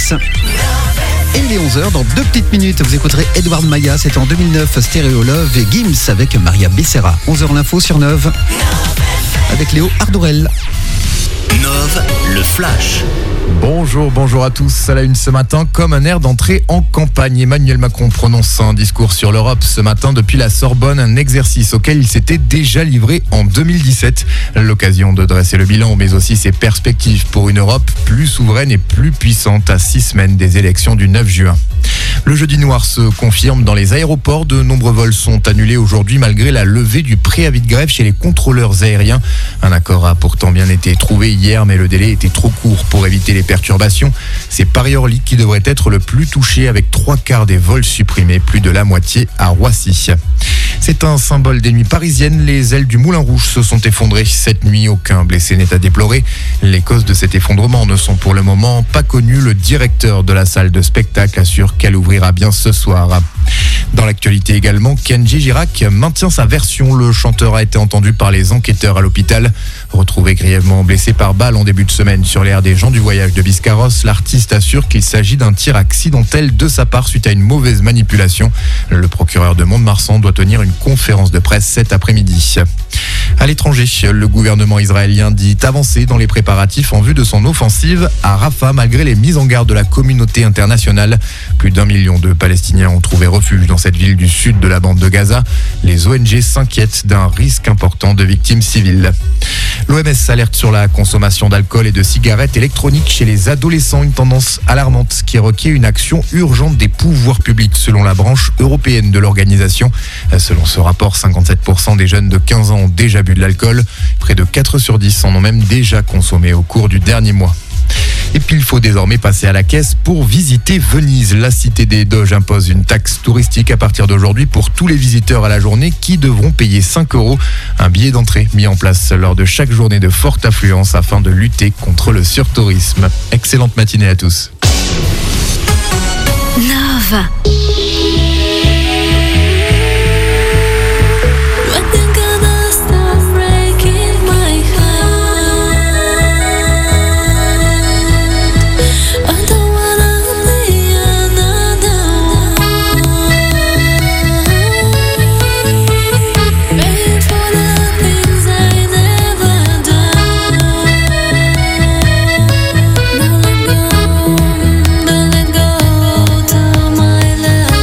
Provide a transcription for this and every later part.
Nice. Et il est 11h, dans 2 petites minutes, vous écouterez Edward Maya, c'était en 2009, Stereo Love et Gims avec Maria Becerra. 11h l'info sur Nove, avec Léo Ardourel. Nove, le flash. Bonjour à tous. À la une ce matin, comme un air d'entrée en campagne, Emmanuel Macron prononce un discours sur l'Europe ce matin depuis la Sorbonne, un exercice auquel il s'était déjà livré en 2017. L'occasion de dresser le bilan, mais aussi ses perspectives pour une Europe plus souveraine et plus puissante à 6 semaines des élections du 9 juin. Le jeudi noir se confirme dans les aéroports. De nombreux vols sont annulés aujourd'hui malgré la levée du préavis de grève chez les contrôleurs aériens. Un accord a pourtant bien été trouvé hier, mais le délai était trop court pour éviter les perturbations. C'est Paris-Orly qui devrait être le plus touché avec 3/4 des vols supprimés, plus de la moitié à Roissy. C'est un symbole des nuits parisiennes. Les ailes du Moulin Rouge se sont effondrées cette nuit. Aucun blessé n'est à déplorer. Les causes de cet effondrement ne sont pour le moment pas connues. Le directeur de la salle de spectacle assure qu'elle ouvrira bien ce soir. Dans l'actualité également, Kenji Girac maintient sa version. Le chanteur a été entendu par les enquêteurs à l'hôpital. Retrouvé grièvement blessé par balle en début de semaine sur l'aire des gens du voyage de Biscarrosse, l'artiste assure qu'il s'agit d'un tir accidentel de sa part suite à une mauvaise manipulation. Le procureur de Mont-de-Marsan doit tenir une conférence de presse cet après-midi. À l'étranger, le gouvernement israélien dit avancer dans les préparatifs en vue de son offensive à Rafah malgré les mises en garde de la communauté internationale. Plus d'1 million de Palestiniens ont trouvé refuge dans cette ville du sud de la bande de Gaza. Les ONG s'inquiètent d'un risque important de victimes civiles. L'OMS alerte sur la consommation d'alcool et de cigarettes électroniques chez les adolescents, une tendance alarmante qui requiert une action urgente des pouvoirs publics selon la branche européenne de l'organisation. Selon ce rapport, 57% des jeunes de 15 ans ont déjà bu de l'alcool. Près de 4 sur 10 en ont même déjà consommé au cours du dernier mois. Et puis il faut désormais passer à la caisse pour visiter Venise. La cité des Doges impose une taxe touristique à partir d'aujourd'hui pour tous les visiteurs à la journée qui devront payer 5 €. Un billet d'entrée mis en place lors de chaque journée de forte affluence afin de lutter contre le surtourisme. Excellente matinée à tous. Nove. Don't let go, my love.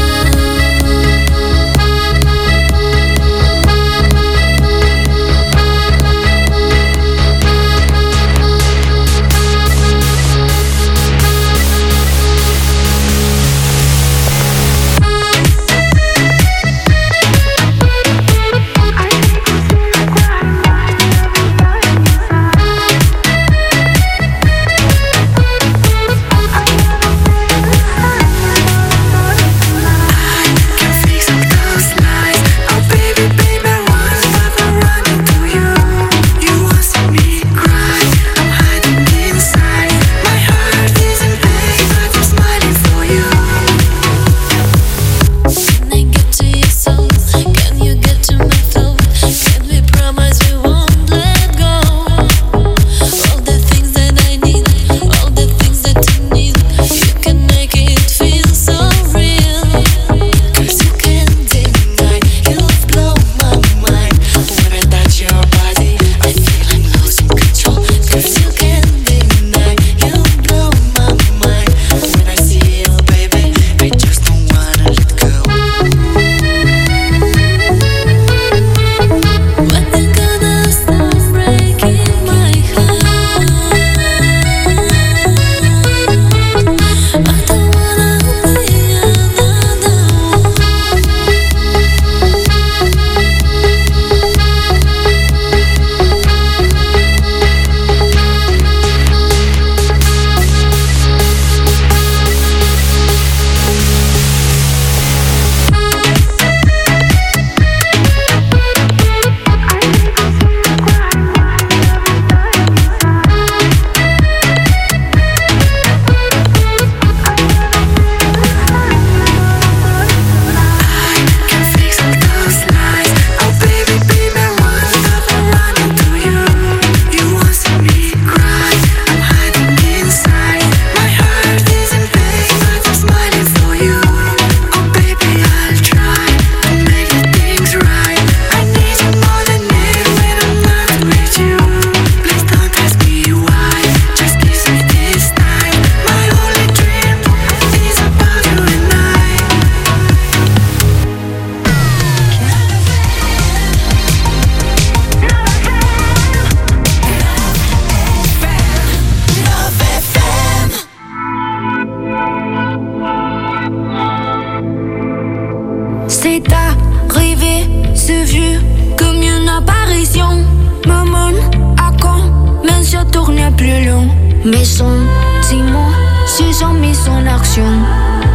Mes sentimos si son mis en acción.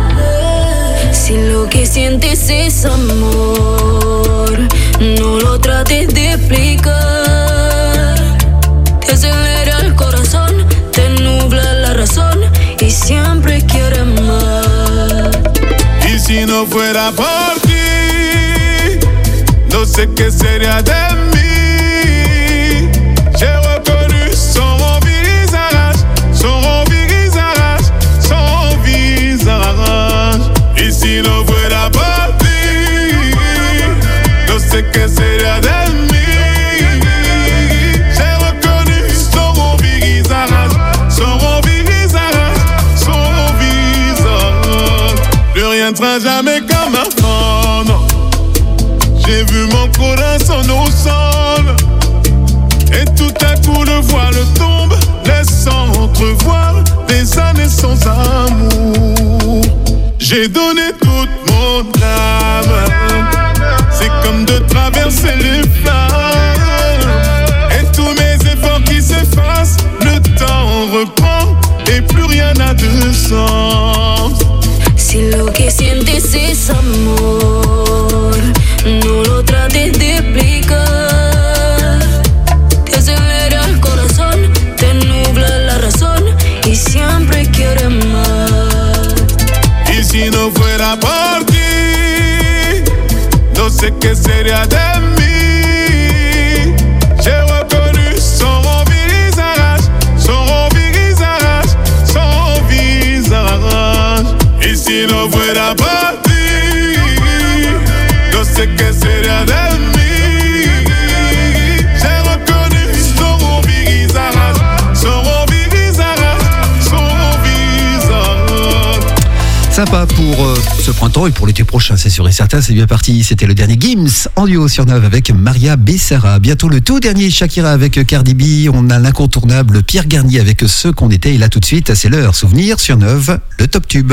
Si lo que sientes es amor, no lo trates de explicar. Te acelera el corazón, te nubla la razón y siempre quieres más. Y si no fuera por ti, no sé qué sería de mí. J'ai reconnu son visage, son visage, son visage. Y si no fuera por ti, no sé qué sería de mí. J'ai reconnu son visage, son visage, son visage. Plus rien ne sera jamais comme avant, non. J'ai vu mon corazon au sol. Et tout à coup le voile tombe, laissant entrevoir des années sans amour. J'ai donné toute mon âme, c'est comme de traverser les flammes. Et tous mes efforts qui s'effacent, le temps reprend et plus rien n'a de sens. Si lo que sientes es amor, no lo trates de explicar. Te acelera el corazón, te nubla la razón y siempre quieres más. Y si no fuera por ti, no sé qué sería de mí. J'ai reconnu son visage, son visage, son visage. Y si no fuera por ti, no sé qué sería de mí. J'ai reconnu son visage, son visage, son visage. Sympa pour ce printemps et pour l'été prochain, c'est sûr et certain, c'est bien parti. C'était le dernier Gims en duo sur Neuve avec Maria Becerra. Bientôt le tout dernier Shakira avec Cardi B. On a l'incontournable Pierre Garnier avec Ce qu'on était. Et là tout de suite, c'est l'heure souvenir sur Neuve, le Top Tube.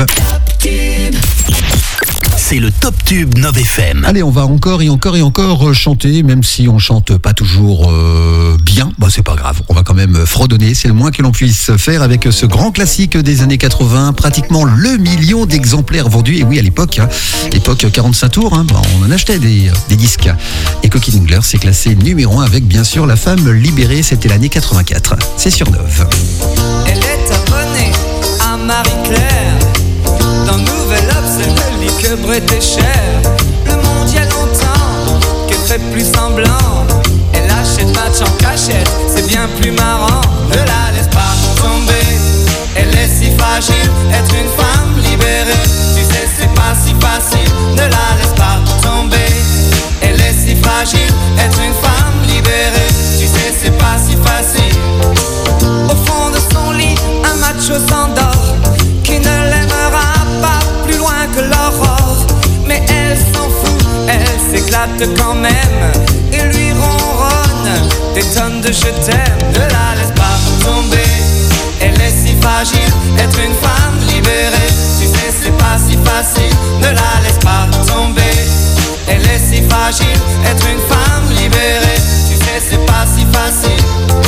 C'est le Top Tube 9 FM. Allez, on va encore et encore et encore chanter, même si on chante pas toujours bien. Bon, c'est pas grave, on va quand même fredonner, c'est le moins que l'on puisse faire avec ce grand classique des années 80, pratiquement le million d'exemplaires vendus. Et oui, à l'époque, époque 45 tours, on en achetait des disques. Et Coquille Dingler s'est classé numéro 1 avec bien sûr La Femme Libérée, c'était l'année 84. C'est sur Neuve. Elle est abonnée à Marie-Claire. Dans Nouvel Obs, elle ne lit que Bret et Cher. Le monde y a longtemps qu'elle fait plus semblant. Elle achète match en cachette, c'est bien plus marrant. Ne la laisse pas tomber, elle est si fragile. Être une femme libérée, tu sais c'est pas si facile. Ne la laisse pas tomber, elle est si fragile. Être une femme libérée, tu sais c'est pas si facile. Au fond de son lit, un macho s'endort, qui ne l'aimera pas plus loin que l'aurore. Mais elle s'en fout, elle s'éclate quand même et lui ronronne des tonnes de je t'aime. Ne la laisse pas tomber, elle est si fragile. Être une femme libérée, tu sais c'est pas si facile. Ne la laisse pas tomber, elle est si fragile. Être une femme libérée, tu sais c'est pas si facile.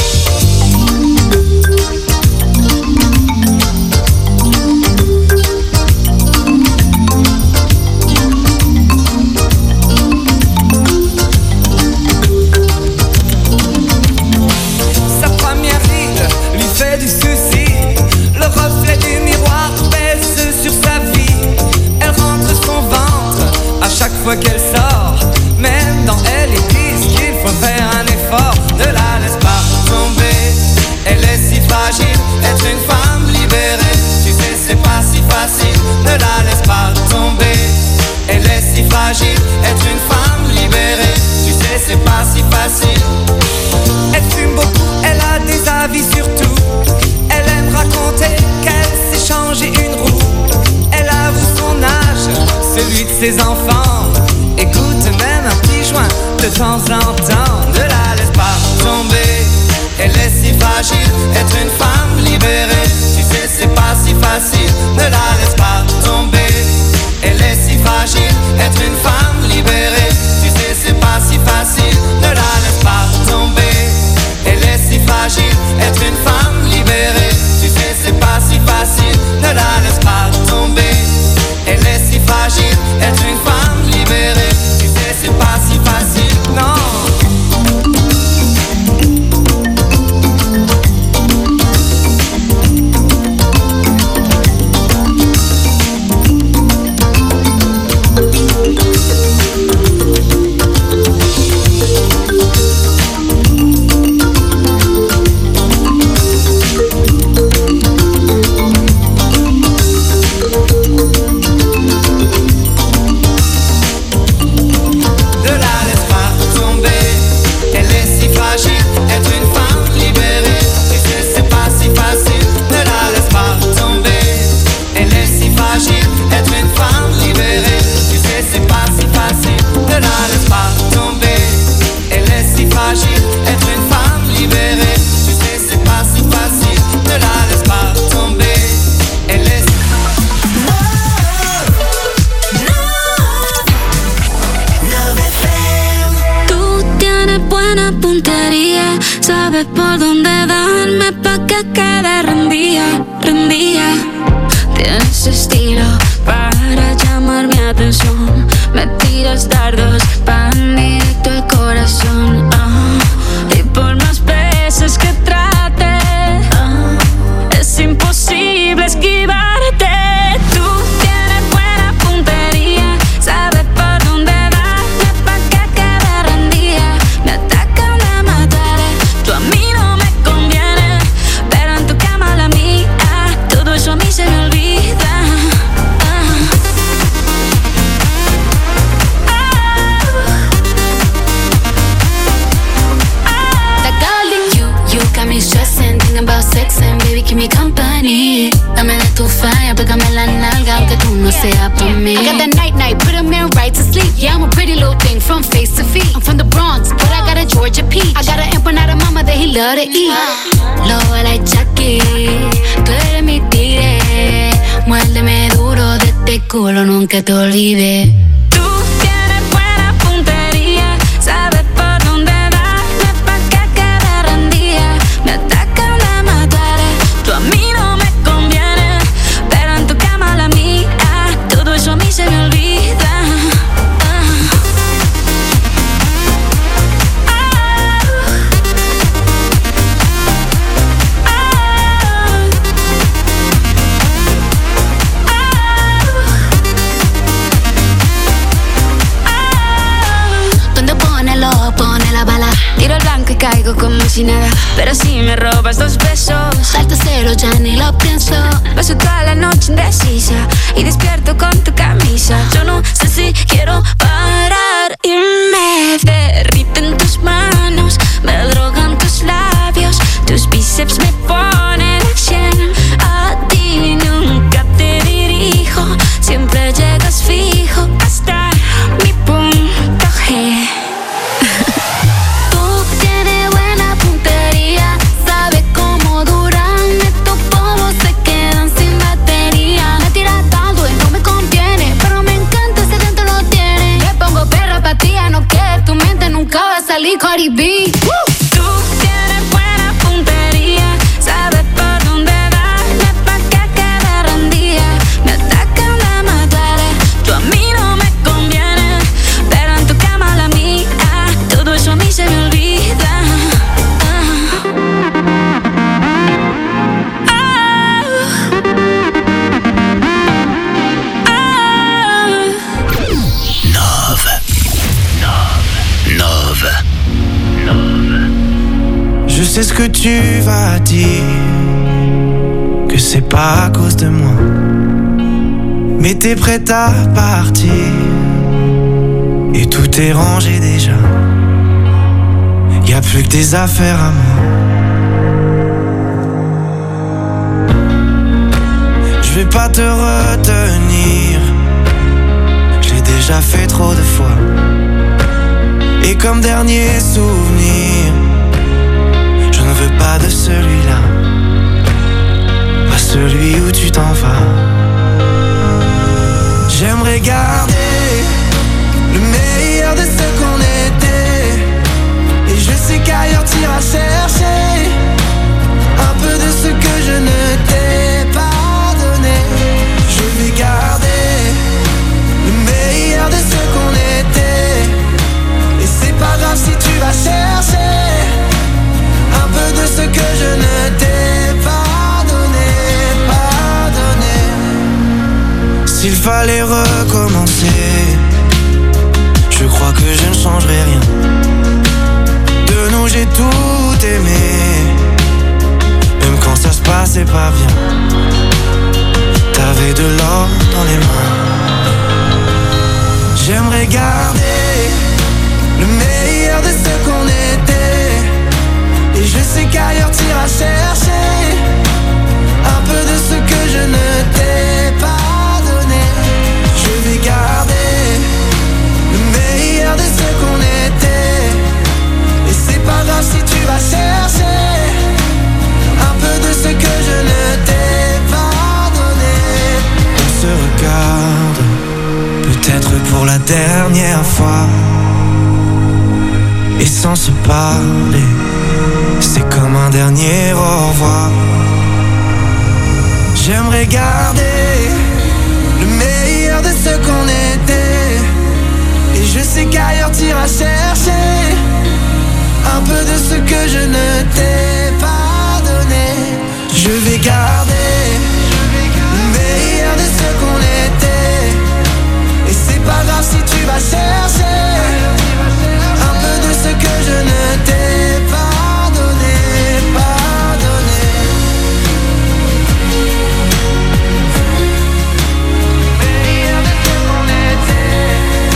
Qu'elle sort, même dans elle ils disent qu'il faut faire un effort. Ne la laisse pas tomber, elle est si fragile. Être une femme libérée, tu sais c'est pas si facile. Ne la laisse pas tomber, elle est si fragile. Être une femme libérée, tu sais c'est pas si facile. Elle fume beaucoup, elle a des avis sur tout. Elle aime raconter qu'elle s'est changé une roue. Elle avoue son âge, celui de ses enfants. Écoute même un petit joint de temps en temps. Ne la laisse pas tomber, elle est si fragile. Être une femme libérée, tu sais c'est pas si facile. Ne la laisse pas tomber, elle est si fragile. Être une femme libérée, tu sais c'est pas si facile. Ne la laisse pas tomber, elle est si fragile. Être une femme libérée, tu Sabes por dónde darme pa' que quede rendida, rendida. Tienes estilo para llamar mi atención. Me tiras dardos pan directo al corazón. Y por más veces que trate, es imposible esquivarte. Tú tienes buena puntería, sabes por dónde darme pa' que quede rendida. Me atacan de matar, tú a mí no me conviene, pero en tu cama la mía, todo eso a mí se me olvida. Stressing, thinking about sex and baby, keep me company. Dame de tu falla, pégame la nalga, aunque tú no seas pa' mí. I got that night, put a man right to sleep. Yeah, I'm a pretty little thing from face to feet. I'm from the Bronx, but I got a Georgia peach. I got an empanada mama that he love to eat. Lobo like Chucky, tú eres mi tigre. Muérdeme duro de este culo, nunca te olvides. Tú tienes buena puntería, sabes por dónde darme pa' que quede rendida. Me atacan de matar, tú a mí no me conviene, pero en tu cama la mía, todo eso a mí se me olvida. Pone la bala, tiro el blanco y caigo como si nada. Pero si me robas 2 besos, salto cero, ya ni lo pienso. Paso toda la noche indecisa y despierto con tu camisa. Yo no sé si quiero parar y me derriten tus manos, me drogan tus labios, tus bíceps me ponen al 100. A ti nunca te dirijo, siempre llegas fijo hasta mi punto G. Cardi B. Tú tienes buena puntería, sabes por dónde darme pa' que quede rendida. Me atacan de matar, tú a mí no me conviene, pero en tu cama la mía, todo eso a mí se me olvida. Je sais ce que tu vas dire, que c'est pas à cause de moi, mais t'es prête à partir, et tout est rangé déjà. Y'a plus que des affaires à moi. Je vais pas te retenir, je l'ai déjà fait trop de fois. Et comme dernier souvenir, je ne veux pas de celui-là, pas celui où tu t'en vas. J'aimerais garder le meilleur de ce qu'on était, et je sais qu'ailleurs t'iras chercher un peu de ce que je ne t'ai pas donné. Je vais garder le meilleur de ce qu'on était, et c'est pas grave si tu vas chercher un peu de ce que je ne t'ai pas donné, pas donné. S'il fallait recommencer, je crois que je ne changerai rien. De nous j'ai tout aimé, même quand ça se passait pas bien. T'avais de l'or dans les mains. J'aimerais garder le meilleur de ce qu'on était, et je sais qu'ailleurs t'iras chercher un peu de ce que je ne t'ai pas donné. Je vais garder le meilleur de ce qu'on était, et c'est pas grave si tu vas chercher un peu de ce que je ne t'ai pas donné. On se regarde, peut-être pour la dernière fois, et sans se parler. c'est comme un dernier au revoir. J'aimerais garder le meilleur de ce qu'on était. Et je sais qu'ailleurs t'iras chercher un peu de ce que je ne t'ai pas donné. Je vais garder le meilleur de ce qu'on était. Et c'est pas grave si tu vas chercher un peu de ce que je ne t'ai pas donné, pas donné. Meilleur de ce qu'on était.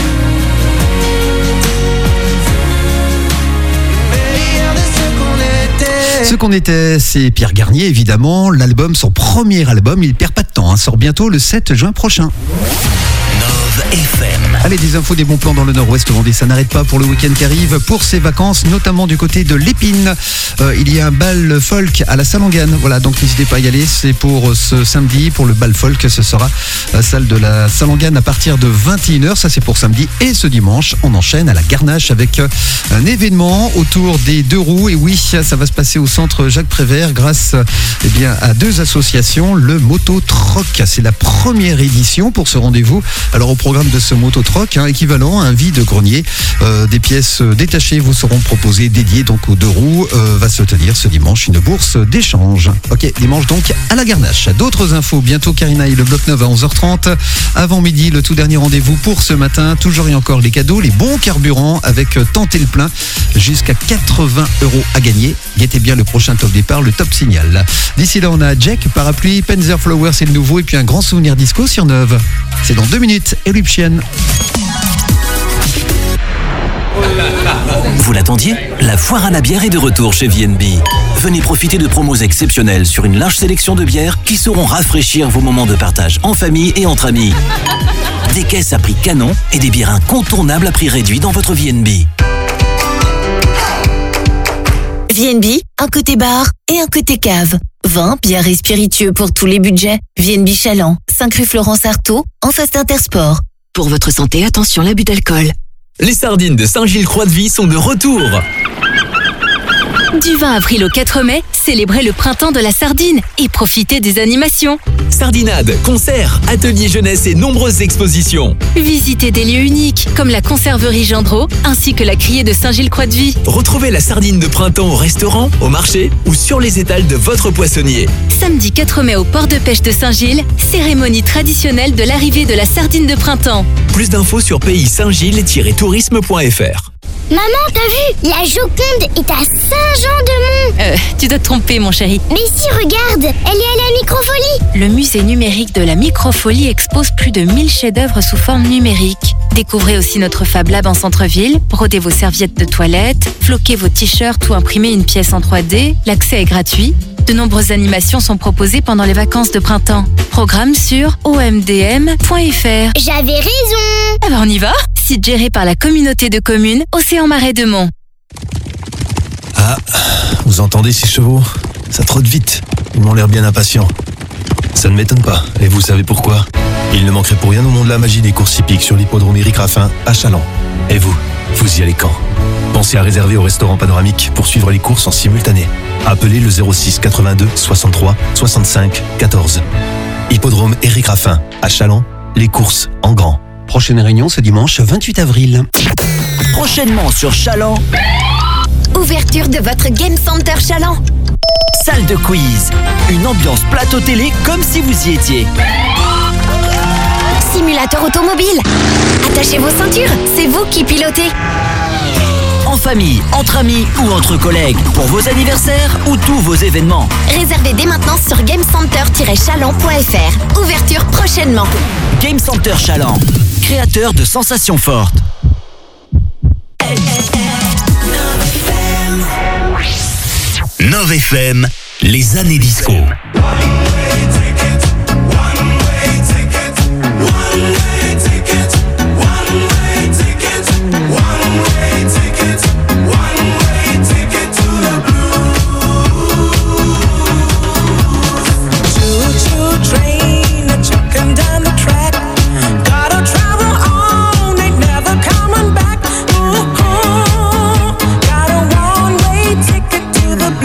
Meilleur de ce qu'on était. Ce qu'on était, c'est Pierre Garnier, évidemment. L'album, son premier album, il perd pas de temps, hein, sort bientôt le 7 juin prochain. FM. Allez, des infos, des bons plans dans le nord-ouest Vendée, ça n'arrête pas pour le week-end qui arrive, pour ses vacances, notamment du côté de l'Épine. Il y a un bal folk à la Salangane, voilà, donc n'hésitez pas à y aller, c'est pour ce samedi, pour le bal folk, ce sera la salle de la Salangane à partir de 21h, ça c'est pour samedi, et ce dimanche, on enchaîne à la Garnache avec un événement autour des 2 roues, et oui, ça va se passer au centre Jacques Prévert grâce à 2 associations, le Moto Troc, c'est la première édition pour ce rendez-vous. Alors au programme de ce mototroc, équivalent à un vide-grenier, des pièces détachées vous seront proposées, dédiées donc aux 2 roues. Va se tenir ce dimanche une bourse d'échange. Ok, dimanche donc à la Garnache. D'autres infos, bientôt Karina et le Bloc 9 à 11h30. Avant midi, le tout dernier rendez-vous pour ce matin. Toujours et encore les cadeaux, les bons carburants avec Tenter le plein, jusqu'à 80 € à gagner. Guettez bien le prochain top départ, le Top Signal. D'ici là, on a Jack, Parapluie, Panzer Flower, c'est le nouveau, et puis un grand souvenir disco sur Neuve. C'est dans 2 minutes. Eruption. Vous l'attendiez ? La foire à la bière est de retour chez VNB. Venez profiter de promos exceptionnelles sur une large sélection de bières qui sauront rafraîchir vos moments de partage en famille et entre amis. Des caisses à prix canon et des bières incontournables à prix réduit dans votre VNB. VNB, un côté bar et un côté cave. Vin, bière et spiritueux pour tous les budgets. VNB Chaland, 5 rue Florence Artaud, en face d'Intersport. Pour votre santé, attention, l'abus d'alcool. Les sardines de Saint-Gilles-Croix-de-Vie sont de retour. Du 20 avril au 4 mai, célébrez le printemps de la sardine et profitez des animations. Sardinade, concerts, ateliers jeunesse et nombreuses expositions. Visitez des lieux uniques comme la conserverie Gendreau ainsi que la criée de Saint-Gilles-Croix-de-Vie. Retrouvez la sardine de printemps au restaurant, au marché ou sur les étals de votre poissonnier. Samedi 4 mai au port de pêche de Saint-Gilles, cérémonie traditionnelle de l'arrivée de la sardine de printemps. Plus d'infos sur pays-saint-gilles-tourisme.fr. Maman, t'as vu? La Joconde est à Saint-Jean-de-Mont. Tu dois te tromper, mon chéri. Mais si, regarde, elle est à la Microfolie. Le musée numérique de la Microfolie expose plus de 1000 chefs-d'œuvre sous forme numérique. Découvrez aussi notre Fab Lab en centre-ville, brodez vos serviettes de toilette, floquez vos t-shirts ou imprimez une pièce en 3D. L'accès est gratuit. De nombreuses animations sont proposées pendant les vacances de printemps. Programme sur omdm.fr. J'avais raison. Ah bah on y va. Site géré par la communauté de communes Océan Marais de Mont. Ah, vous entendez ces chevaux? Ça trotte vite. Ils m'ont l'air bien impatients. Ça ne m'étonne pas. Et vous savez pourquoi? Il ne manquerait pour rien au monde de la magie des courses hippiques sur l'hippodrome Éric Raffin à Châlons. Et vous y allez quand? Pensez à réserver au restaurant panoramique pour suivre les courses en simultané. Appelez le 06 82 63 65 14. Hippodrome Éric Raffin à Châlons, les courses en grand. Prochaine réunion ce dimanche 28 avril. Prochainement sur Châlons. Ouverture de votre Game Center Chaland. Salle de quiz. Une ambiance plateau télé comme si vous y étiez. Simulateur automobile. Attachez vos ceintures, c'est vous qui pilotez. En famille, entre amis ou entre collègues, pour vos anniversaires ou tous vos événements. Réservez dès maintenant sur gamecenter-chaland.fr. Ouverture prochainement. Game Center Chaland, créateur de sensations fortes. Nove FM, les années disco. The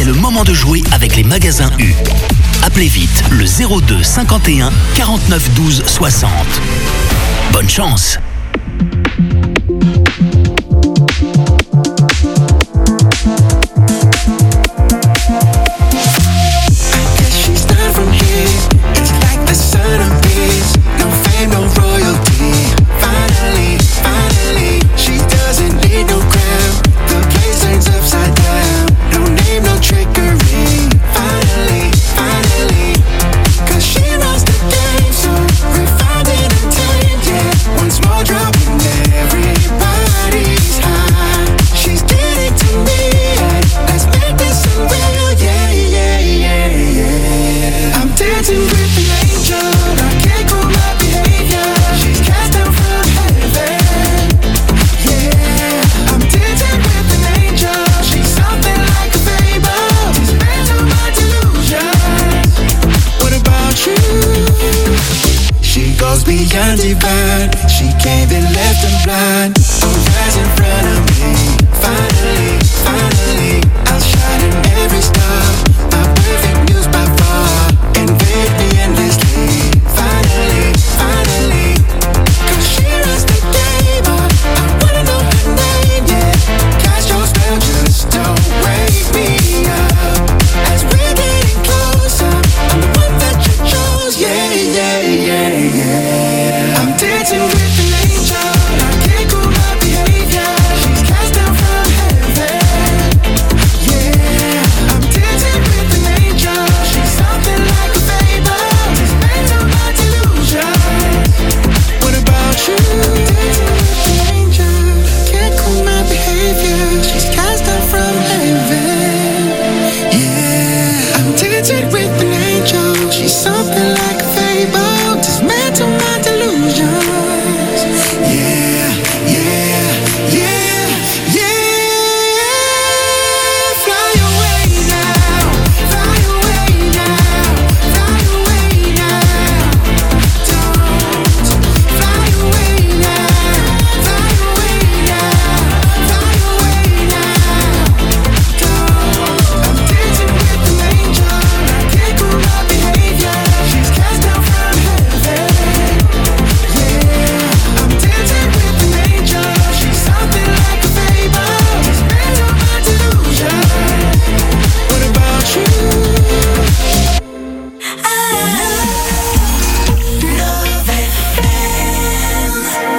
le moment de jouer avec les magasins U. Appelez vite le 02 51 49 12 60. Bonne chance. Beyond divine, she came and left them blind. Don't rise in front of me. Finally, finally, outshining every star. My perfect news by far, invade me endlessly. Finally, finally, 'cause she runs the game. I wanna know her name, yeah. Cast your spell, just don't wake me up. As we're getting closer, I'm the one that you chose, yeah, yeah, yeah, yeah. I'm dancing with an angel, I can't cool my behavior. She's cast down from heaven, yeah. I'm dancing with an angel, she's something like a fable. Just made of my delusions. What about you? Dancing with an angel, can't cool my behavior. She's cast down from heaven, yeah. I'm dancing with an angel, she's something like a fable. Just made of my delusions. Yeah, yeah, yeah, yeah. Fly away now, fly away now, fly away now. Don't fly away now, fly away now, fly away now. Don't. I'm dancing with an angel, I can't cool my behavior. She's cast down from heaven. I'm dancing with an angel, she's something like a fable. Just made of my delusion. What about you? Love FM.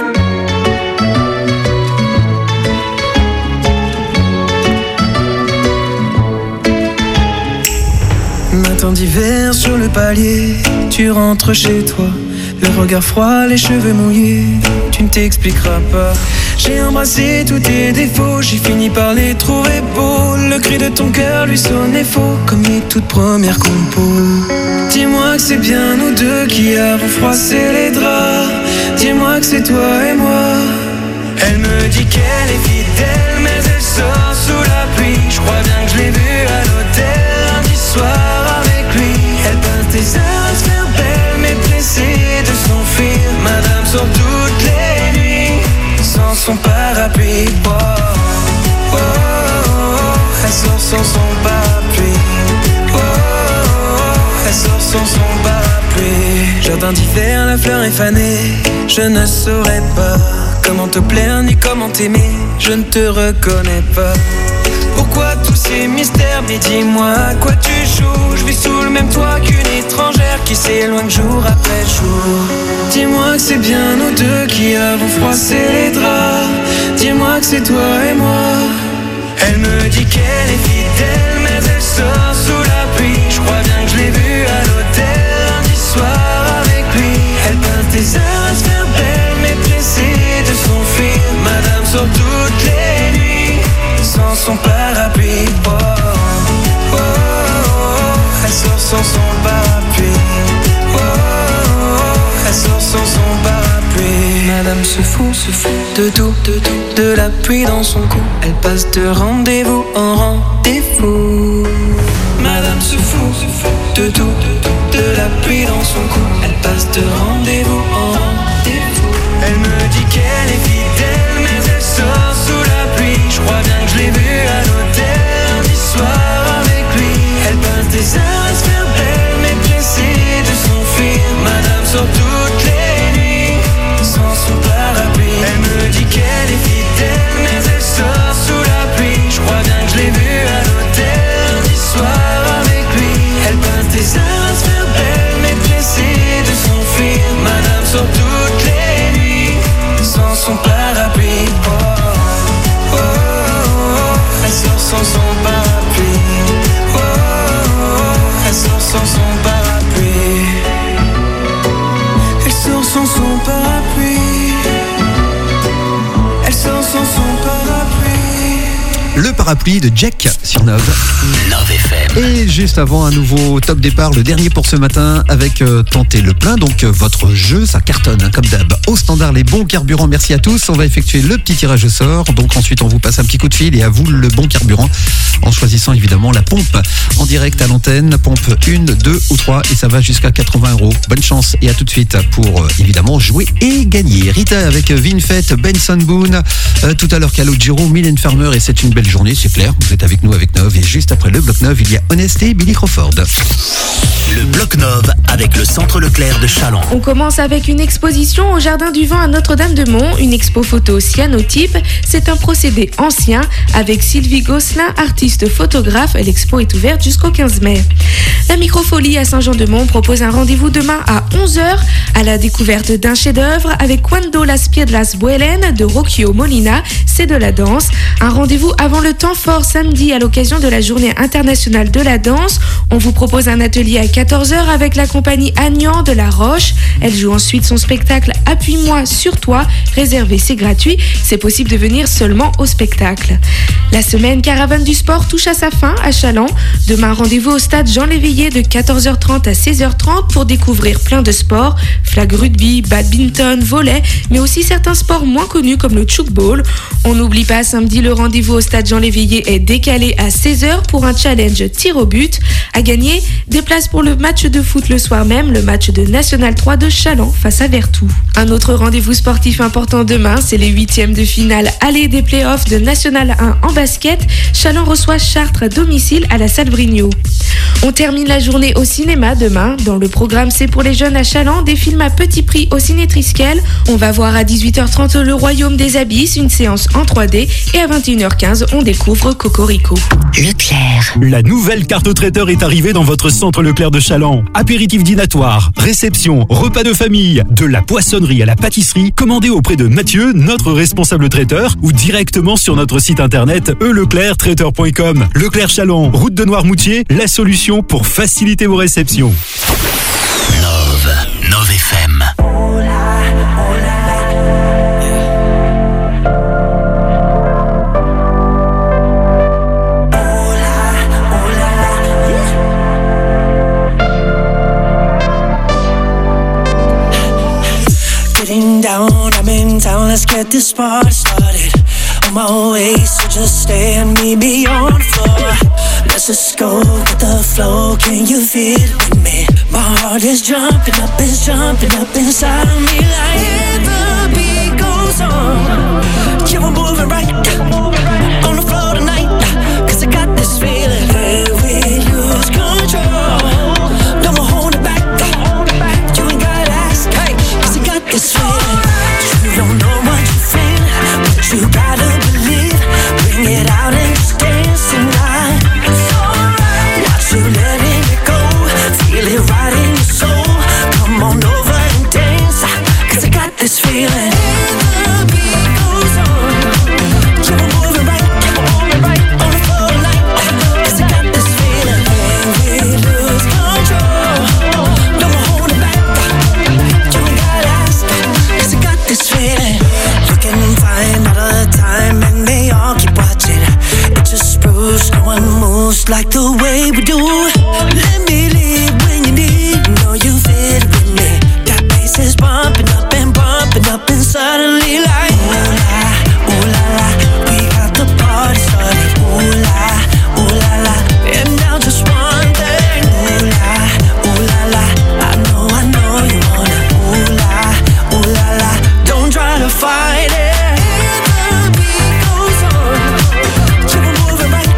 Matin d'hiver sur le palier, tu rentres chez toi. Le regard froid, les cheveux mouillés, tu ne t'expliqueras pas. J'ai embrassé tous tes défauts, j'ai fini par les trouver beaux. Le cri de ton cœur lui sonnait faux, comme mes toutes premières compos. Dis-moi que c'est bien nous deux qui avons froissé les draps. Dis-moi que c'est toi et moi. Elle me dit qu'elle est fidèle, mais elle sort sous la pluie. Je crois bien que je l'ai vue à l'hôtel lundi soir avec lui. Elle passe des heures à se faire belle, mais pressée de s'enfuir. Madame sort toutes les nuits sans son parapluie. Oh, oh, oh, oh. Elle sort sans son parapluie. Oh, oh, oh. Elle sort sans son parapluie. Jardin d'hiver, la fleur est fanée. Je ne saurais pas comment te plaire ni comment t'aimer. Je ne te reconnais pas. Pourquoi tous ces mystères? Mais dis-moi à quoi tu joues. Je vis sous le même toit qu'une étrangère qui s'éloigne jour après jour. Dis-moi que c'est bien nous deux qui avons froissé les draps. Dis-moi que c'est toi et moi. Elle me dit qu'elle est fidèle, mais elle sort sous la pluie. Je crois bien que je l'ai vue à l'hôtel lundi soir avec lui. Elle passe des heures à se faire belle, mais pressée de s'enfuir. Madame sort toutes les nuits sans son parapluie. Oh, oh, oh, oh. Elle sort sans son parapluie. Oh, oh, oh. Elle sort sans son parapluie. Madame se fout de tout, de la pluie dans son cou. Elle passe de rendez-vous en rendez-vous. Madame se fout de tout, de la pluie dans son cou. Elle passe de rendez-vous en rendez-vous. Elle me dit qu'elle est fidèle, mais elle sort sous la pluie. Je crois bien que je l'ai vue à l'hôtel lundi soir avec lui. parapluie de Jack sur Nove. Nove FM. Et juste avant, un nouveau top départ, le dernier pour ce matin avec Tenter le plein. Donc votre jeu, ça cartonne comme d'hab. Au standard, les bons carburants. Merci à tous. On va effectuer le petit tirage au sort. Donc ensuite, on vous passe un petit coup de fil et à vous le bon carburant en choisissant évidemment la pompe en direct à l'antenne. Pompe 1, 2 ou 3 et ça va jusqu'à 80 €. Bonne chance et à tout de suite pour évidemment jouer et gagner. Rita avec Vinfet, Benson Boone. Tout à l'heure, Calogero, Mylène Farmer et c'est une belle journée, c'est clair. Vous êtes avec nous avec Nove et juste après le bloc Nove, il y a Honesté, Billy Crawford. Le bloc Nove avec le Centre Leclerc de Challans. On commence avec une exposition au Jardin du Vent à Notre-Dame-de-Mont, une expo photo cyanotype. C'est un procédé ancien avec Sylvie Gosselin, artiste photographe. L'expo est ouverte jusqu'au 15 mai. La Microfolie à Saint-Jean-de-Mont propose un rendez-vous demain à 11h à la découverte d'un chef-d'œuvre avec Cuando las piedras vuelen de Rocchio Molina. C'est de la danse. Un rendez-vous avant le temps fort samedi à l'occasion de la Journée internationale de la danse. On vous propose un atelier à 14h avec la compagnie Agnan de La Roche. Elle joue ensuite son spectacle Appuie-moi sur toi. Réservé, c'est gratuit. C'est possible de venir seulement au spectacle. La semaine Caravane du Sport touche à sa fin à Challans. Demain, rendez-vous au stade Jean Léveillé de 14h30 à 16h30 pour découvrir plein de sports. Flag rugby, badminton, volley, mais aussi certains sports moins connus comme le tchoukball. On n'oublie pas samedi, le rendez-vous au stade Jean Léveillé est décalé à 16h pour un challenge tir au but. À gagner, des places pour le match de foot le soir même, le match de National 3 de Challans face à Vertou. Un autre rendez-vous sportif important demain, c'est les 8e de finale aller des playoffs de National 1 en basket. Challans reçoit Chartres à domicile à la salle Vrignot. On termine la journée au cinéma demain. Dans le programme C'est pour les jeunes à Challans, des films à petit prix au Ciné Triskel. On va voir à 18h30 Le Royaume des Abysses, une séance en 3D. Et à 21h15, on découvre Cocorico. Leclerc. La nouvelle carte au traiteur est arrivée dans votre centre Leclerc de Challans. Apéritif dînatoire, réception, repas de famille, de la poissonnerie à la pâtisserie, commandez auprès de Mathieu, notre responsable traiteur, ou directement sur notre site internet eleclerctraiteur.com. Leclerc Challans, route de Noirmoutier, la solution pour faciliter vos réceptions. Nove FM. Getting down, I'm in town, let's get this party started. On my way, so just stay and meet me on the floor. Let's just go with the flow, can you feel it with me? My heart is jumping up inside of me like the beat goes on. Yeah, we're moving right on the floor tonight, cause I got this feeling that we lose control. No more holding back, you ain't gotta ask, hey, cause I got this feeling. You don't know what you feel, but you gotta believe. Bring it out and just dance tonight. It's alright. Watch you letting it go, feel it right in your soul. Come on over and dance, cause I got this feeling. The beat goes on, keep on moving right on the floor tonight, cause I got this feeling. When we lose control, no more holding back, you ain't gotta ask, cause I got this feeling. Looking fine all the time and they all keep watching. It just proves no one moves like the way we do. Let me lead when you need, know you fit with me. That bass is bumping up and suddenly like ooh la la, we got the party started. Ooh la la, and now just one thing. Ooh la la, I know you wanna. Ooh la, don't try to fight it. The beat goes on, keep on moving right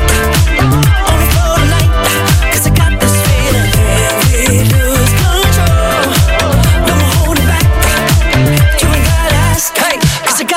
on the floor tonight, cause I got this feeling. We lose control, no more holding back, you ain't gotta ask, hey, cause I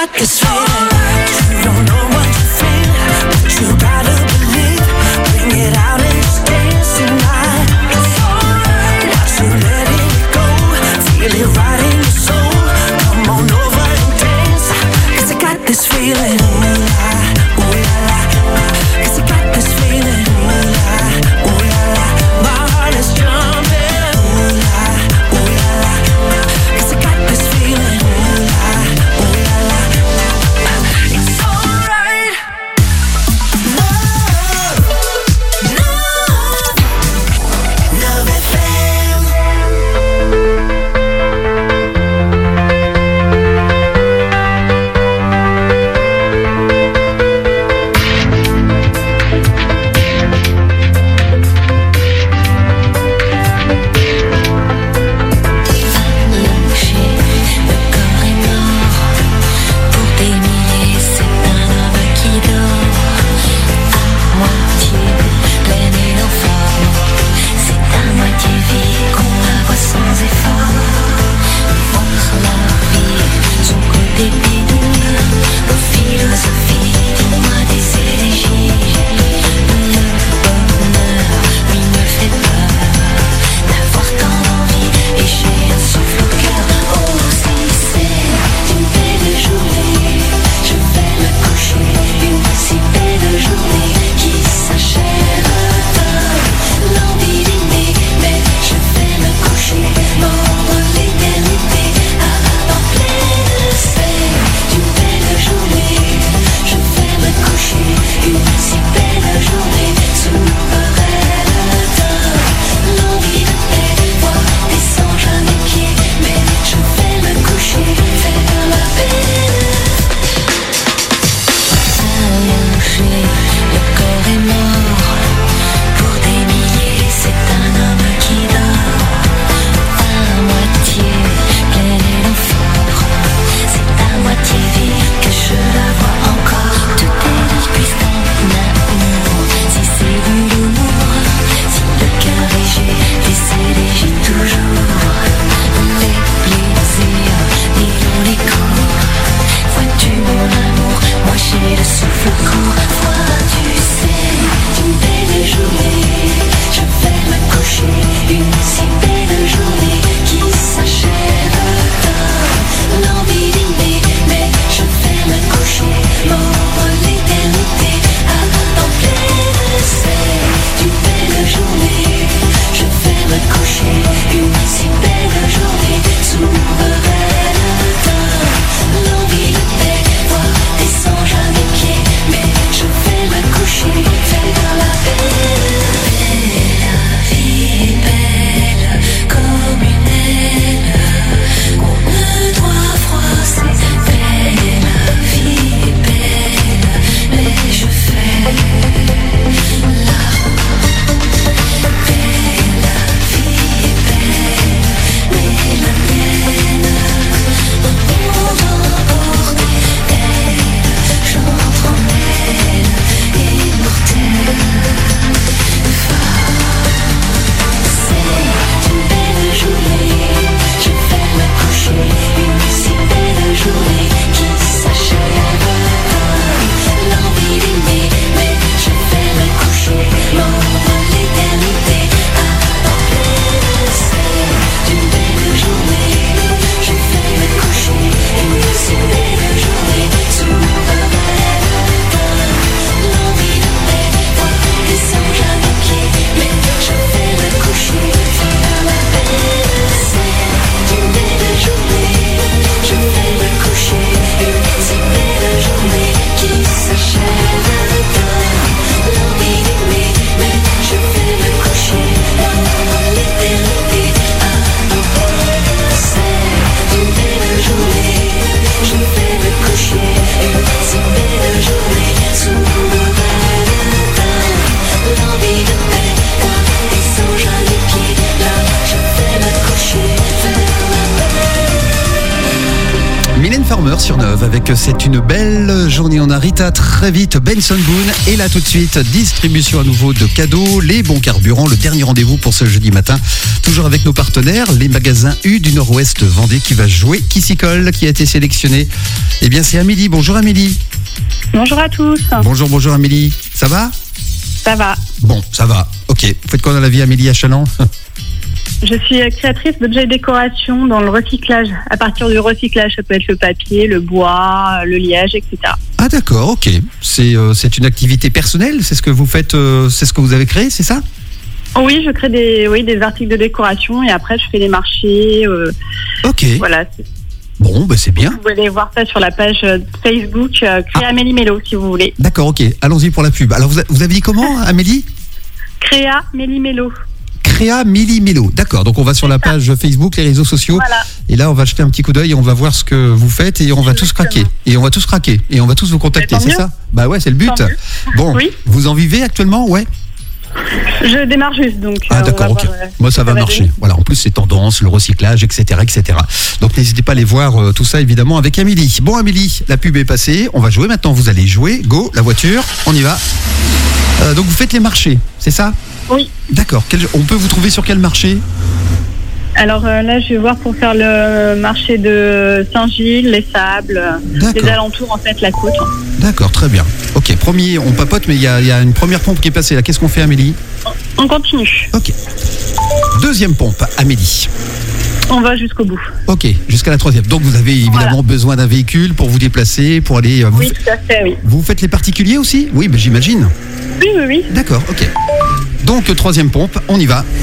Nord-sur-Neuve avec C'est une belle journée. On a Rita très vite, Benson Boone. Et là tout de suite, distribution à nouveau de cadeaux, les bons carburants. Le dernier rendez-vous pour ce jeudi matin. Toujours avec nos partenaires, les magasins U du Nord-Ouest Vendée qui va jouer, qui s'y colle, qui a été sélectionné. Eh bien c'est Amélie. Bonjour Amélie. Bonjour à tous. Bonjour Amélie. Ça va ? Ça va. Bon, ça va. Ok. Vous faites quoi dans la vie Amélie à Chaland ? Je suis créatrice d'objets et décorations dans le recyclage. À partir du recyclage, ça peut être le papier, le bois, le liège, etc. Ah d'accord, ok. C'est une activité personnelle, c'est ce que vous faites, c'est ce que vous avez créé, c'est ça ? Oui, je crée des articles de décoration et après je fais des marchés. Ok. Voilà. Bon, ben c'est bien. Vous pouvez aller voir ça sur la page Facebook Créa Amélie Mélo si vous voulez. D'accord, ok. Allons-y pour la pub. Alors vous avez dit comment, Amélie ? Créa Amélie Mélo. Créa Mélie Mélo. D'accord, donc on va sur la page Facebook, les réseaux sociaux. Voilà. Et là, on va jeter un petit coup d'œil et on va voir ce que vous faites et on va tous craquer. Et on va tous craquer. Et on va tous vous contacter, c'est ça ? Bah ouais, c'est le but. Bon, oui. Vous en vivez actuellement ? Ouais. Je démarre juste, donc. Ah d'accord, ok. Moi, ça va marcher. Voilà, en plus, c'est tendance, le recyclage, etc., etc. Donc, n'hésitez pas à aller voir tout ça, évidemment, avec Amélie. Bon, Amélie, la pub est passée. On va jouer maintenant. Vous allez jouer. Go, la voiture. On y va. Donc, vous faites les marchés, c'est ça ? Oui. D'accord. On peut vous trouver sur quel marché ? Alors là, je vais voir pour faire le marché de Saint-Gilles, les Sables, les alentours, en fait, la côte. D'accord, très bien. Ok, premier, on papote, mais il y a une première pompe qui est passée là. Qu'est-ce qu'on fait, Amélie ? On continue. Ok. Deuxième pompe, Amélie. On va jusqu'au bout. Ok, jusqu'à la troisième. Donc vous avez évidemment besoin d'un véhicule pour vous déplacer, pour aller... oui, tout à fait, oui. Vous faites les particuliers aussi ? Oui, ben, j'imagine. Oui. D'accord, ok. Donc troisième pompe, on y va.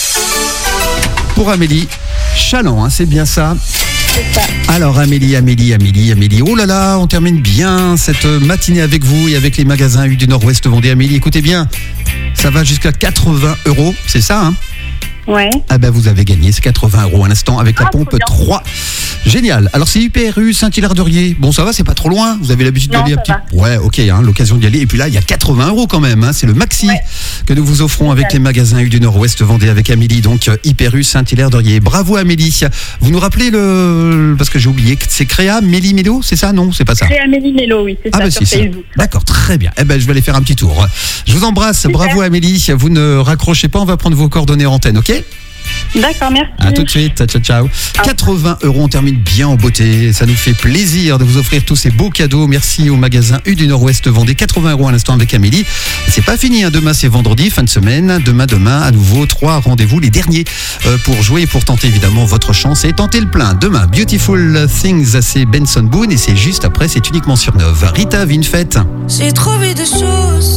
Pour Amélie, Chaland, hein, c'est bien ça ? C'est ça. Alors Amélie. Oh là là, on termine bien cette matinée avec vous et avec les magasins U du Nord-Ouest Vendée. Amélie, écoutez bien, ça va jusqu'à 80 €, c'est ça hein ? Ouais. Ah ben vous avez gagné, c'est 80 € à l'instant avec la pompe 3. Génial. Alors c'est UPRU Saint-Hilaire-de-Riez. Bon ça va, c'est pas trop loin. Vous avez l'habitude d'y aller un petit peu. Ouais, ok, hein, l'occasion d'y aller. Et puis là, il y a 80 € quand même. Hein, c'est le maxi que nous vous offrons avec les magasins U du Nord-Ouest Vendée avec Amélie. Donc UPRU Saint-Hilaire-de-Riez. Bravo Amélie. Vous nous rappelez parce que j'ai oublié, c'est Créa Mélie Mélo, c'est ça ? Non, c'est pas ça. Créa Mélie Mélo, oui, c'est ça, sur Facebook. D'accord, très bien. Eh ben je vais aller faire un petit tour. Je vous embrasse. Super. Bravo Amélie. Vous ne raccrochez pas, on va prendre vos coordonnées en antenne, ok ? D'accord, merci. À tout de suite, ciao. 80 €, on termine bien en beauté. Ça nous fait plaisir de vous offrir tous ces beaux cadeaux. Merci au magasin U du Nord-Ouest Vendée. 80 € à l'instant avec Amélie. C'est pas fini, hein. Demain c'est vendredi, fin de semaine. Demain, à nouveau, 3 rendez-vous, les derniers pour jouer et pour tenter évidemment votre chance et tenter le plein. Demain, Beautiful Things, c'est Benson Boone et c'est juste après, c'est uniquement sur Neuve. Rita, vie une fête. J'ai trouvé des choses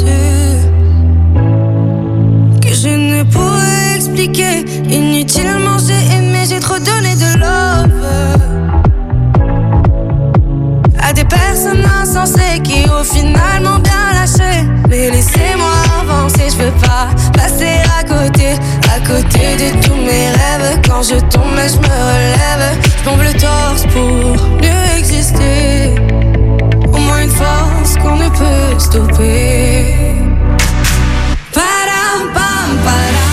que je ne pourrais expliquer. Inutilement j'ai aimé, j'ai trop donné de love à des personnes insensées qui au final m'ont bien lâché. Mais laissez-moi avancer, je veux pas passer à côté de tous mes rêves. Quand je tombe, je me relève, je tombe le torse pour mieux exister. Au moins une force qu'on ne peut stopper. Padam, pam, padam.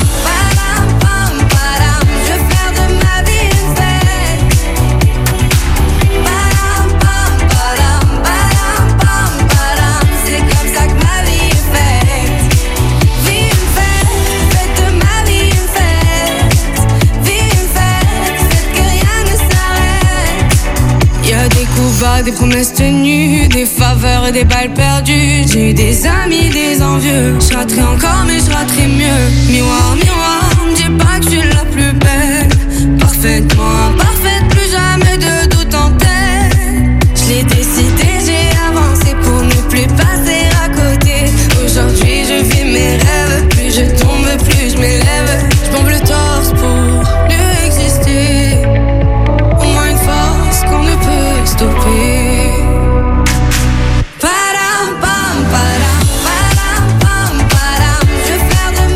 Des promesses tenues, des faveurs et des balles perdues. J'ai eu des amis, des envieux. Je raterai encore mais je raterai mieux. Miroir, miroir, me dis pas que je suis la plus belle. Parfaitement imparfaite, plus jamais de doute en tête. Je l'ai décidé, j'ai avancé pour ne plus passer à côté. Aujourd'hui je vis mes rêves. Plus je tombe, plus je m'élève. Je tombe le torse pour mieux exister. Au moins une force qu'on ne peut stopper. Padam, pam, padam, padam, pam, padam. Je vais faire de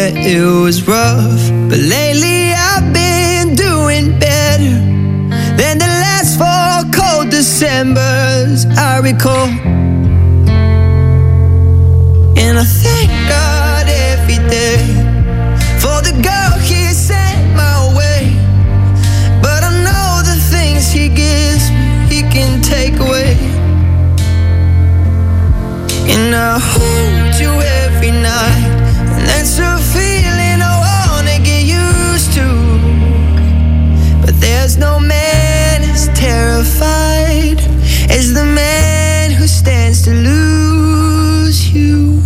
yeah, it was rough. But lately I've been doing better than the last 4 cold Decembers I recall. And I thank God every day for the girl He sent my way. But I know the things He gives me, He can take away. And I hold you every night, and that's a feeling I wanna get used to. But there's no man as terrified as the man who stands to lose you.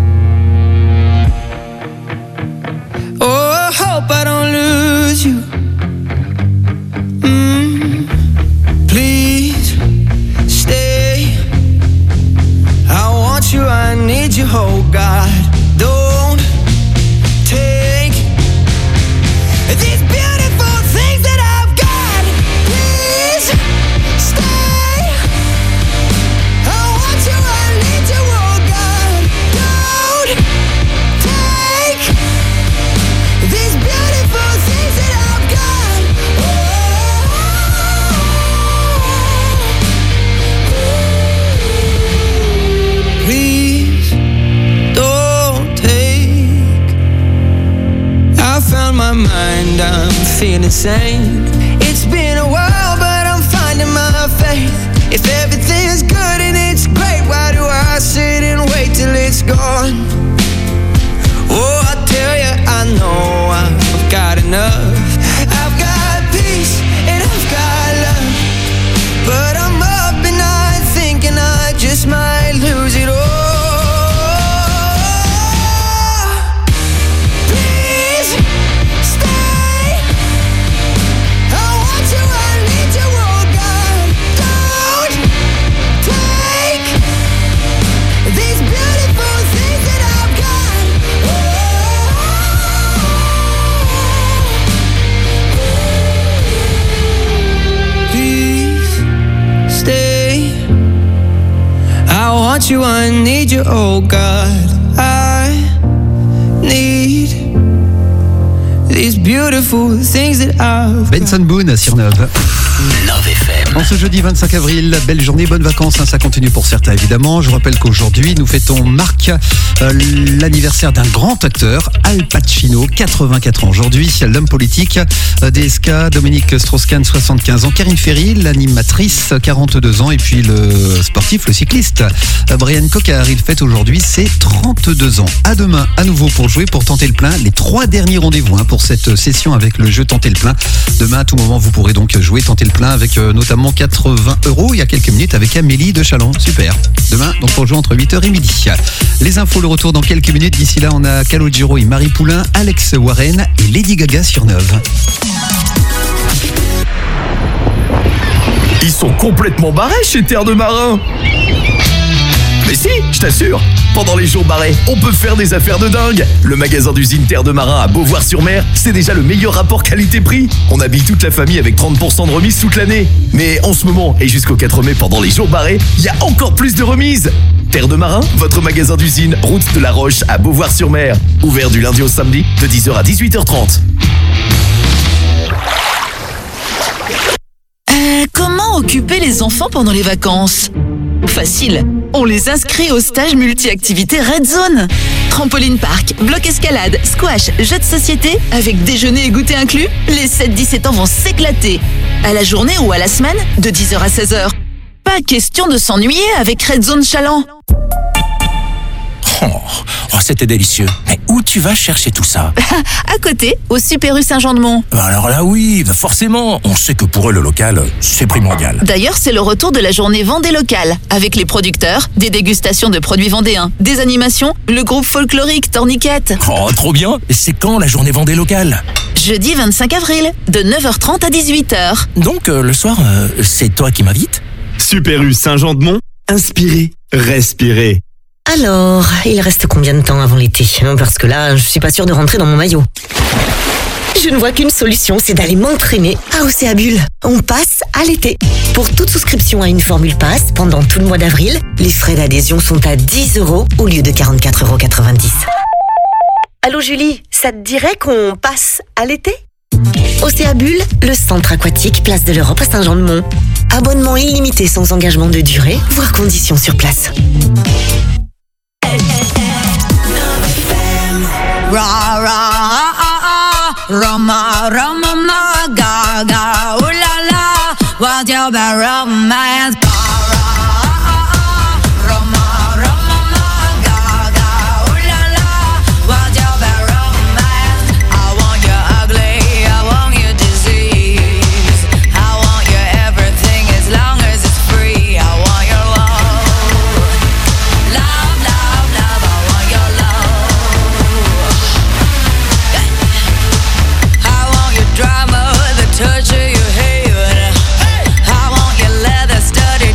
Oh, I hope I don't lose you. Please stay. I want you, I need you, oh God. Don't take these beautiful things that I've got. Please stay. I want you, I need you, oh God. Don't take these beautiful things that I've got. Please don't take. I found my mind, I'm feeling sane. It's been a while, but I'm finding my faith. If everything's good and it's great, why do I sit and wait till it's gone? Oh, I tell you, I know I've got enough. I've got peace and I've got love, but I'm up at night thinking I just might lose it all. Please stay. I want you, I need you, oh God. Don't take these beautiful things that I've got. Please stay. I want you, I need you, oh God. I need these beautiful things that I've got. Benson Boone sur Neuve. Love FM. En ce jeudi 25 avril, belle journée, bonnes vacances, hein, ça continue pour certains évidemment. Je vous rappelle qu'aujourd'hui, nous fêtons l'anniversaire d'un grand acteur, Al Pacino, 84 ans aujourd'hui, l'homme politique, DSK, Dominique Strauss-Kahn, 75 ans, Karine Ferry, l'animatrice, 42 ans, et puis le sportif, le cycliste, Brian Cocard, il fête aujourd'hui ses 32 ans. À demain, à nouveau pour jouer, pour tenter le plein, les 3 derniers rendez-vous pour cette session avec le jeu Tenter le plein. Demain, à tout moment, vous pourrez donc jouer, tenter le plein avec notamment 80 € il y a quelques minutes avec Amélie de Chalon. Super. Demain, donc pour jouer entre 8h et midi. Les infos, le retour dans quelques minutes. D'ici là, on a Calogero et Marie Poulain, Alex Warren et Lady Gaga sur Neuve. Ils sont complètement barrés chez Terre de Marin. Mais si, je t'assure, pendant les jours barrés, on peut faire des affaires de dingue. Le magasin d'usine Terre de Marin à Beauvoir-sur-Mer, c'est déjà le meilleur rapport qualité-prix. On habille toute la famille avec 30% de remise toute l'année. Mais en ce moment, et jusqu'au 4 mai pendant les jours barrés, il y a encore plus de remises. Terre de Marin, votre magasin d'usine, route de la Roche à Beauvoir-sur-Mer. Ouvert du lundi au samedi, de 10h à 18h30. Comment occuper les enfants pendant les vacances ? Facile, on les inscrit au stage multi-activité Red Zone. Trampoline park, bloc escalade, squash, jeux de société, avec déjeuner et goûter inclus, les 7-17 ans vont s'éclater. À la journée ou à la semaine, de 10h à 16h. Pas question de s'ennuyer avec Red Zone Chaland. Oh, c'était délicieux. Mais où tu vas chercher tout ça? À côté, au Super U Saint-Jean-de-Mont. Alors là oui, forcément. On sait que pour eux, le local, c'est primordial. D'ailleurs, c'est le retour de la journée Vendée locale, avec les producteurs, des dégustations de produits vendéens, des animations, le groupe folklorique Torniquette. Oh, trop bien. Et c'est quand la journée Vendée locale? Jeudi 25 avril, de 9h30 à 18h. Donc, le soir, c'est toi qui m'invites? Super U Saint-Jean-de-Mont, inspirez, respirez. Alors, il reste combien de temps avant l'été? Parce que là, je suis pas sûre de rentrer dans mon maillot. Je ne vois qu'une solution, c'est d'aller m'entraîner à Océa Bulle. On passe à l'été. Pour toute souscription à une formule passe pendant tout le mois d'avril, les frais d'adhésion sont à 10 € au lieu de 44,90 €. Allô Julie, ça te dirait qu'on passe à l'été ? Océabule, le centre aquatique Place de l'Europe à Saint-Jean-de-Mont. Abonnement illimité sans engagement de durée, voire conditions sur place. Ra ra Roma Roma ma ga ga ooh la la, what's your bad romance? Touch of your hair, I want your leather studded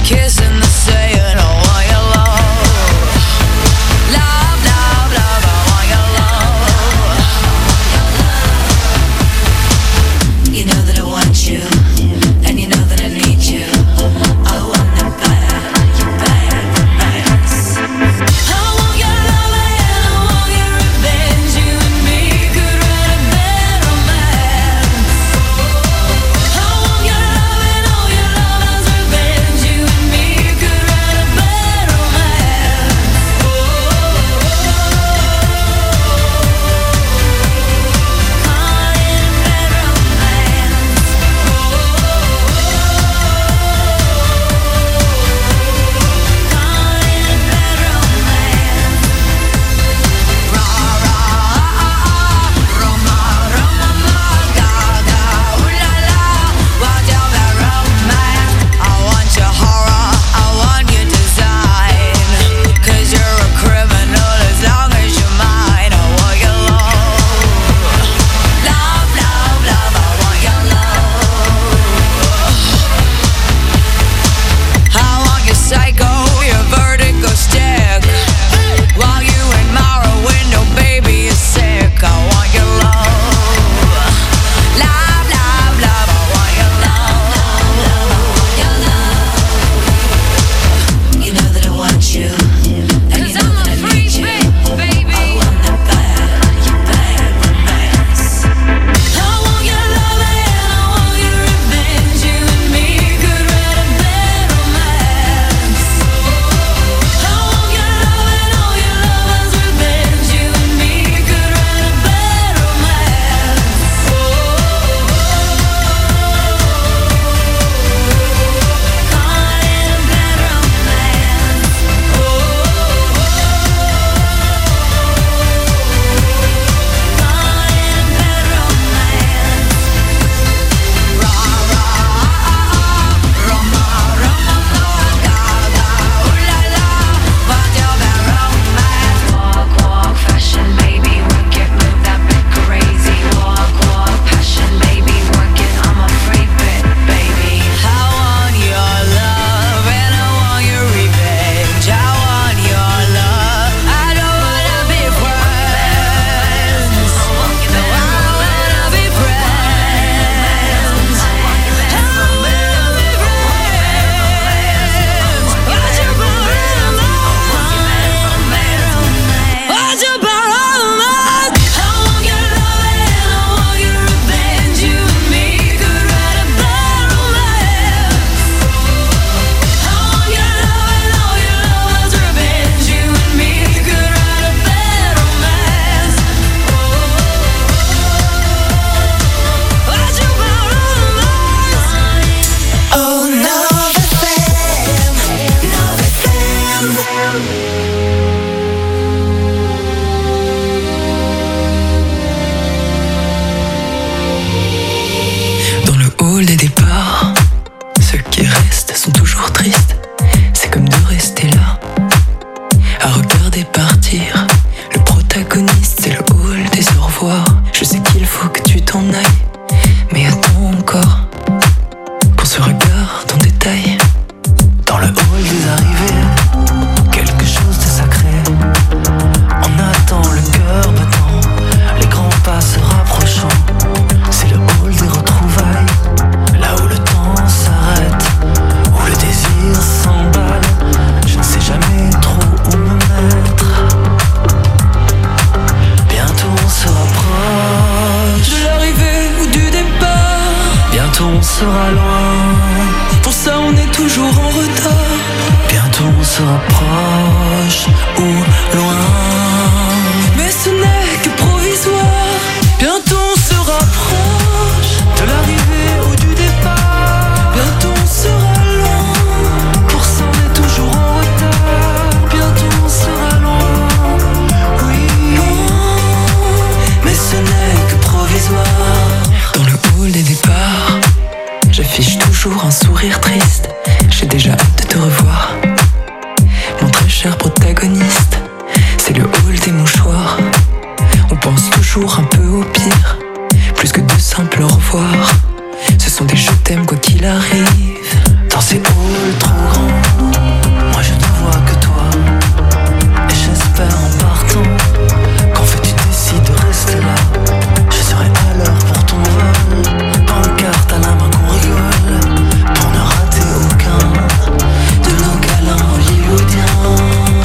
sera loin. Pour ça on est toujours en retard. Bientôt on sera proche ou loin. Mais ce n'est que provisoire. Bientôt on sera proche de l'arrivée ou du départ. Bientôt on sera loin. Pour ça on est toujours en retard. Bientôt on sera loin. Oui, loin. Mais ce n'est que provisoire. Dans le hall des départs, j'affiche toujours un sourire triste. J'ai déjà hâte de te revoir, mon très cher protagoniste. C'est le hall des mouchoirs. On pense toujours un peu au pire, plus que de simples au revoir. Ce sont des je t'aime quoi qu'il arrive. Dans ces halls trop grands, moi je ne vois que toi. Et j'espère en partant qu'en fait tu décides de rester là. Je serai à l'heure pour ton vol, pancarte à la main qu'on rigole, pour ne rater aucun de nos câlins hollywoodiens.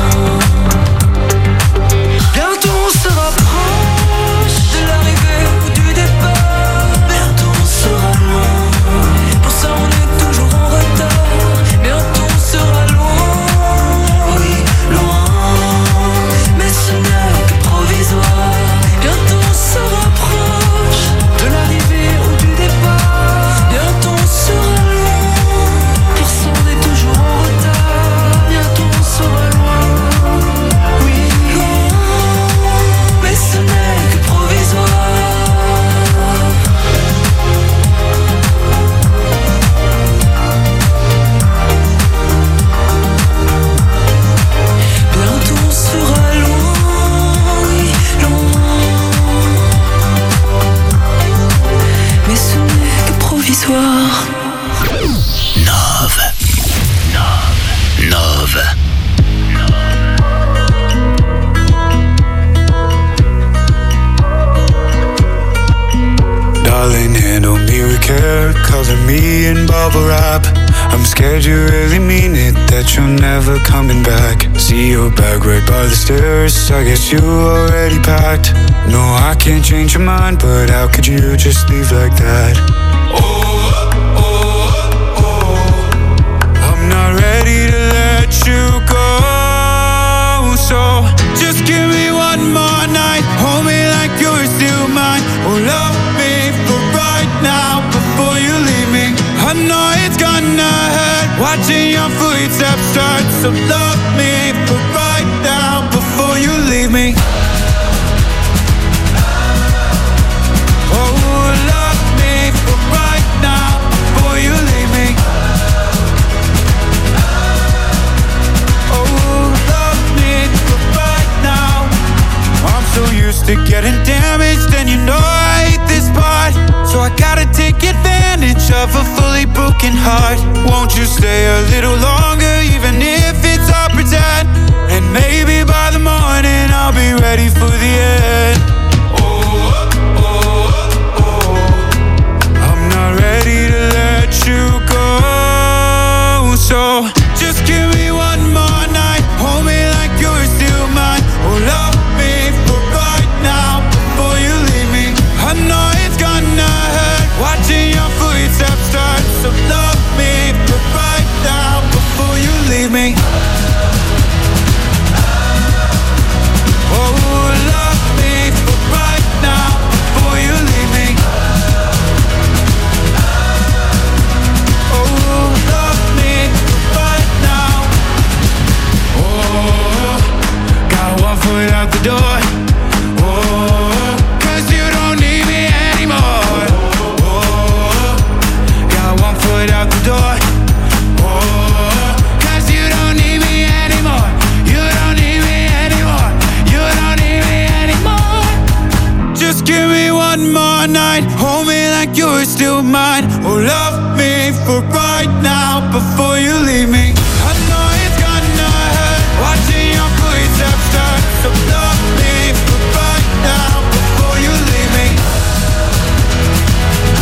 Bientôt on sera proche de l'arrivée ou du départ. Bientôt on sera loin. Pour ça on est toujours en retard. Bientôt on sera loin. Oui, loin. Mais ce n'est que provisoire. Bientôt on sera proche de l'arrivée ou du départ. Bientôt on sera loin. Pour ça on est toujours en retard. Bientôt on sera loin. Oui, loin. Mais ce n'est que provisoire. Bientôt on sera loin, oui, loin. Mais ce n'est que provisoire. Nove. Darling, handle me with care, cover me in bubble wrap. I'm scared you really mean it, that you're never coming back. See your bag right by the stairs, I guess you already packed. No, I can't change your mind, but how could you just leave like that? I'm not ready to let you go, so just give me one more night, hold me like you're still mine. Oh, love me for right now before you leave me. I know it's gonna hurt watching your footsteps start, so love me for right now before you leave me. Oh, love me for right now before you leave me. Oh, love me for right now. I'm so used to getting damaged, and you know I hate this part, so I gotta take advantage of a fully broken heart. Won't you stay a little longer, even if it's all pretend? And maybe by the morning I'll be ready for the end. I'm not ready to let you go, so just give me one more night, hold me like you're still mine. Oh, love me for right now before you leave me. I know it's gonna hurt watching your footsteps start, so love me for right now before you leave me. Oh, love me for right now before you leave me. Oh, love me right now. Oh, got one foot out the door. Oh, 'cause you don't need me anymore. Oh, got one foot out the door. Oh, 'cause you don't need me anymore. You don't need me anymore. You don't need me anymore. Just give me one more night, hold me like you're still mine. Oh, love me for right now before you leave me.